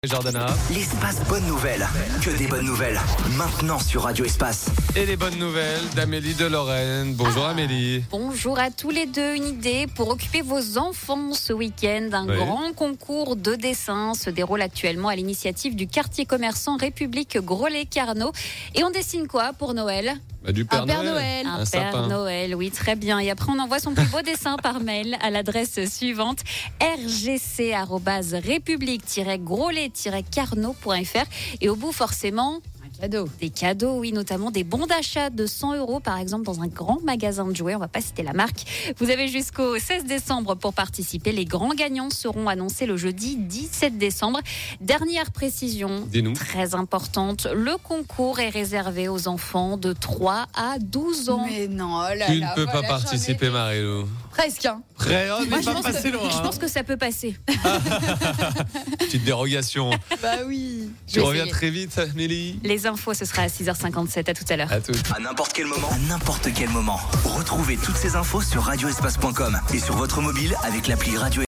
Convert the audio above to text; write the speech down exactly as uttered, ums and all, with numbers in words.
Jordana. L'espace bonne nouvelle, que des bonnes nouvelles, maintenant sur Radio Espace. Et les bonnes nouvelles d'Amélie de Lorraine. Bonjour Ah, Amélie. Bonjour à tous les deux. Une idée pour occuper vos enfants ce week-end. Un Oui. grand concours de dessin se déroule actuellement à l'initiative du quartier commerçant République Groslay-Carnot. Et on dessine quoi pour Noël ? Bah, du Père Un Père Noël. Noël. Un, Un Père sapin. Noël, oui, très bien. Et après, on envoie son plus beau dessin par mail à l'adresse suivante r g c arobase république tiret groslay tiret carnot point f r. Et au bout, forcément, Cadeau. des cadeaux, oui, notamment des bons d'achat de cent euros, par exemple, dans un grand magasin de jouets. On ne va pas citer la marque. Vous avez jusqu'au seize décembre pour participer. Les grands gagnants seront annoncés le jeudi dix-sept décembre. Dernière précision, Dis-nous. très importante, le concours est réservé aux enfants de trois à douze ans. Mais non, oh là Tu là, ne peux voilà, pas j'en ai participer, ri. Marie-Lou. Presque, hein. Prêt, on Moi, n'est je pas pense passé que- loin. Je hein. pense que ça peut passer. Petite dérogation. Bah oui. Tu vais reviens essayer. très vite, Amélie. Les infos, ce sera à six heures cinquante-sept. À tout à l'heure. À tout. À n'importe quel moment, à n'importe quel moment. Retrouvez toutes ces infos sur radio espace point com et sur votre mobile avec l'appli Radio